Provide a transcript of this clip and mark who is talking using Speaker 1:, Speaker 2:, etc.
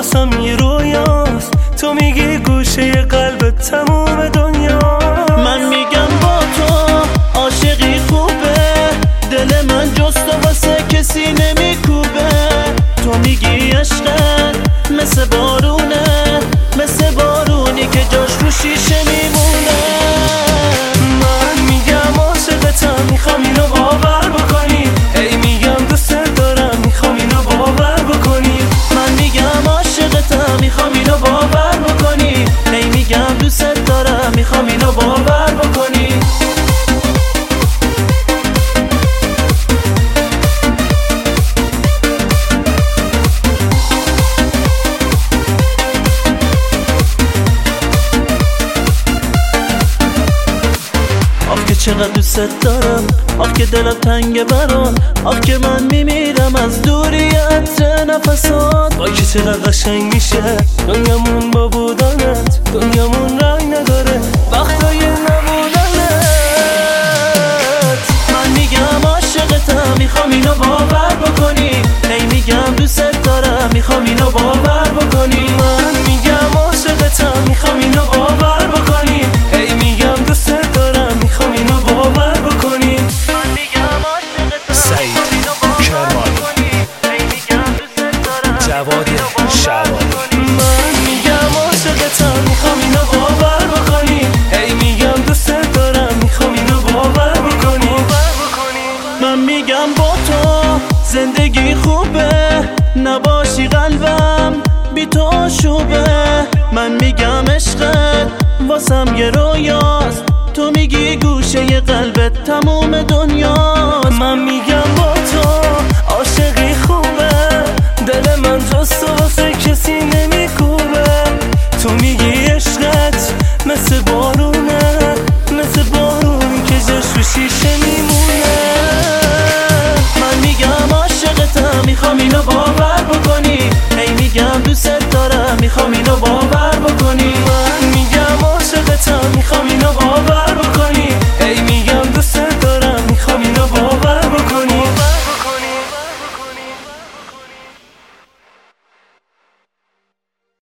Speaker 1: واسم یه رویاست، تو میگی گوشه قلبت تموم دنیا.
Speaker 2: من میگم با تو عاشقی خوبه، دل من جست واسه کسی نمیکوبه. تو میگی عشقت مثل بارونه، مثل بارونی که جاش رو شیشه میمونه.
Speaker 1: من میگم عاشقتم، میخوام اینو باور بکنی. هی میگم دوست دارم، میخوام اینو باور بکنی.
Speaker 2: من میگم عاشقتم، میخوام اینو باور بکنی. هی میگم دوست دارم، میخوام اینو باور بکنی. آخ که چقدر دوست دارم، آخ که دلم تنگه برات، آخ که من میمیرم از دوری عطر نفسات.
Speaker 1: وای که چقدر قشنگ میشه دنیامون با بودنت، دنیامون رنگ نداره وقتای نبودنت.
Speaker 2: من میگم عاشقتم، میخوام اینو باور بکنی. هی میگم دوست دارم، میخوام اینو باور بکنی.
Speaker 1: من میگم عاشقتم، میخوام اینو باور بکنی. هی میگم دوست دارم، میخوام اینو باور بکنی.
Speaker 2: من میگم عاشقتم،
Speaker 3: سعید کرمانی،
Speaker 2: هی میگم دوست دارم،
Speaker 3: جواد شعبانی.
Speaker 1: من میگم عاشقتم، میخوام اینو باور بکنی. هی میگم دوست دارم، میخوام اینو باور بکنی.
Speaker 2: من میگم با تو زندگی خوبه، نباشی قلبم بی تو آشوبه. من میگم عشقت واسم یه رویاست، تو میگی گوشه قلبت تموم دنیاست.
Speaker 1: من میگم با تو عاشقی خوبه، دل من جست و واسه کسی نمیکوبه. تو میگی عشقت مثل بارونه، مثل بارونی که جاش رو شیشه میمونه.
Speaker 2: من میگم عاشقتم، میخوام اینو باور بکنی. هی میگم